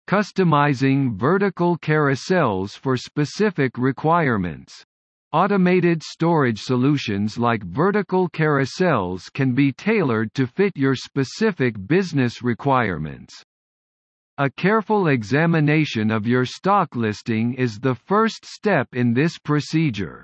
Customizing vertical carousels for specific requirements. Automated storage solutions like vertical carousels can be tailored to fit your specific business requirements. A careful examination of your stock listing is the first step in this procedure.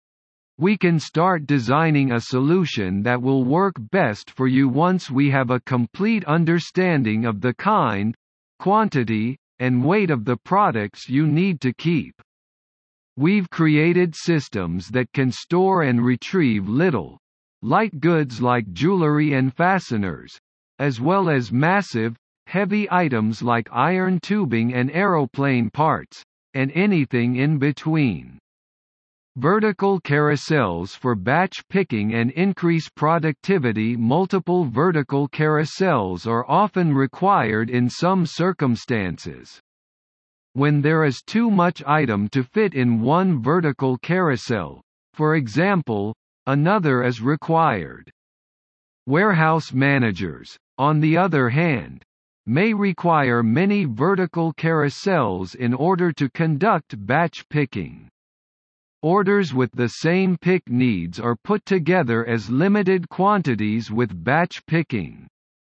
We can start designing a solution that will work best for you once we have a complete understanding of the kind, quantity, and weight of the products you need to keep. We've created systems that can store and retrieve little, light goods like jewelry and fasteners, as well as massive, heavy items like iron tubing and aeroplane parts, and anything in between. Vertical carousels for batch picking and increase productivity. Multiple vertical carousels are often required in some circumstances. When there is too much item to fit in one vertical carousel, for example, another is required. Warehouse managers, on the other hand, may require many vertical carousels in order to conduct batch picking. Orders with the same pick needs are put together as limited quantities with batch picking.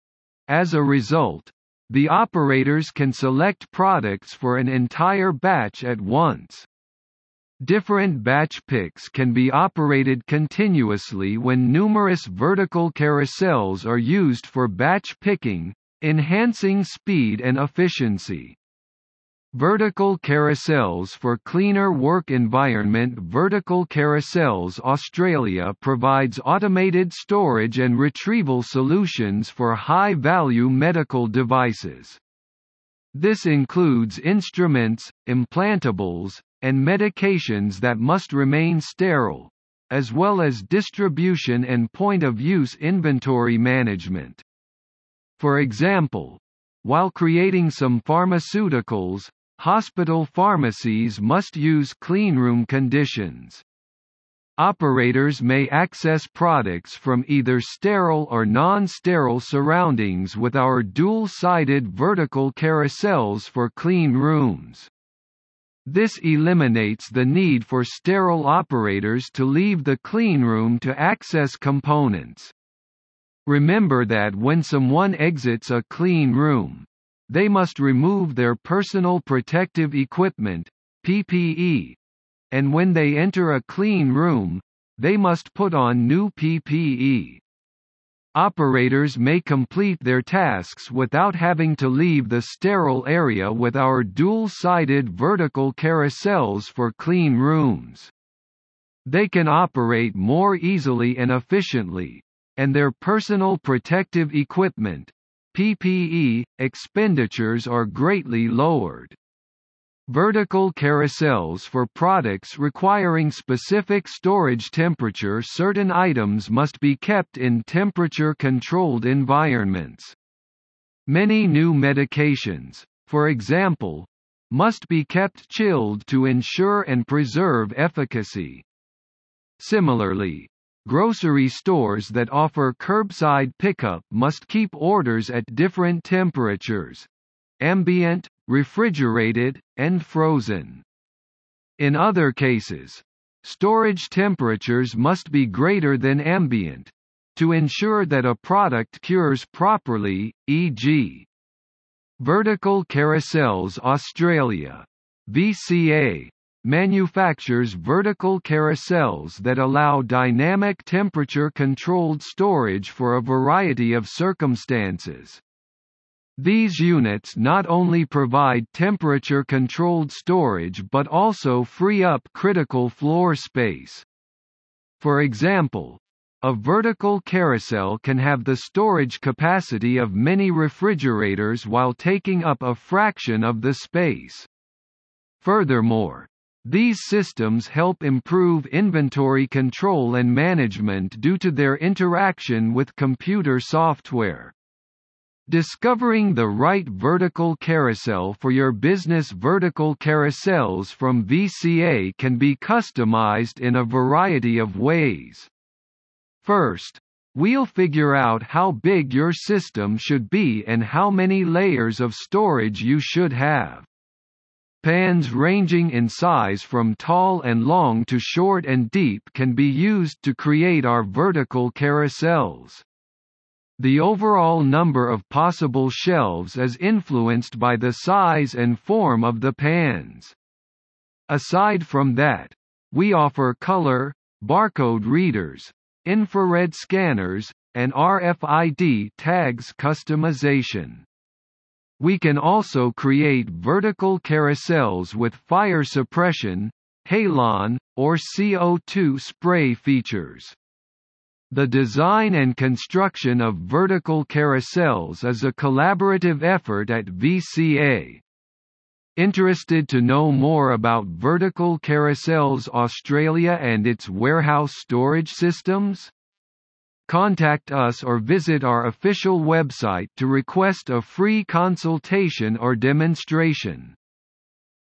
As a result, the operators can select products for an entire batch at once. Different batch picks can be operated continuously when numerous vertical carousels are used for batch picking, enhancing speed and efficiency. Vertical carousels for cleaner work environment. Vertical Carousels Australia provides automated storage and retrieval solutions for high-value medical devices. This includes instruments, implantables, and medications that must remain sterile, as well as distribution and point-of-use inventory management. For example, while creating some pharmaceuticals, hospital pharmacies must use cleanroom conditions. Operators may access products from either sterile or non-sterile surroundings with our dual-sided vertical carousels for clean rooms. This eliminates the need for sterile operators to leave the cleanroom to access components. Remember that when someone exits a clean room, they must remove their personal protective equipment, PPE, and when they enter a clean room, they must put on new PPE. Operators may complete their tasks without having to leave the sterile area with our dual-sided vertical carousels for clean rooms. They can operate more easily and efficiently, and their personal protective equipment, PPE, expenditures are greatly lowered. Vertical carousels for products requiring specific storage temperature. Certain items must be kept in temperature-controlled environments. Many new medications, for example, must be kept chilled to ensure and preserve efficacy. Similarly, grocery stores that offer curbside pickup must keep orders at different temperatures: ambient, refrigerated, and frozen. In other cases, storage temperatures must be greater than ambient, to ensure that a product cures properly, e.g. Vertical Carousels Australia, VCA, manufactures vertical carousels that allow dynamic temperature-controlled storage for a variety of circumstances. These units not only provide temperature-controlled storage but also free up critical floor space. For example, a vertical carousel can have the storage capacity of many refrigerators while taking up a fraction of the space. Furthermore, these systems help improve inventory control and management due to their interaction with computer software. Discovering the right vertical carousel for your business. Vertical carousels from VCA can be customized in a variety of ways. First, We'll figure out how big your system should be and how many layers of storage you should have. Pans ranging in size from tall and long to short and deep can be used to create our vertical carousels. The overall number of possible shelves is influenced by the size and form of the pans. Aside from that, we offer color, barcode readers, infrared scanners, and RFID tags customization. We can also create vertical carousels with fire suppression, halon, or CO2 spray features. The design and construction of vertical carousels is a collaborative effort at VCA. Interested to know more about Vertical Carousels Australia and its warehouse storage systems? Contact us or visit our official website to request a free consultation or demonstration.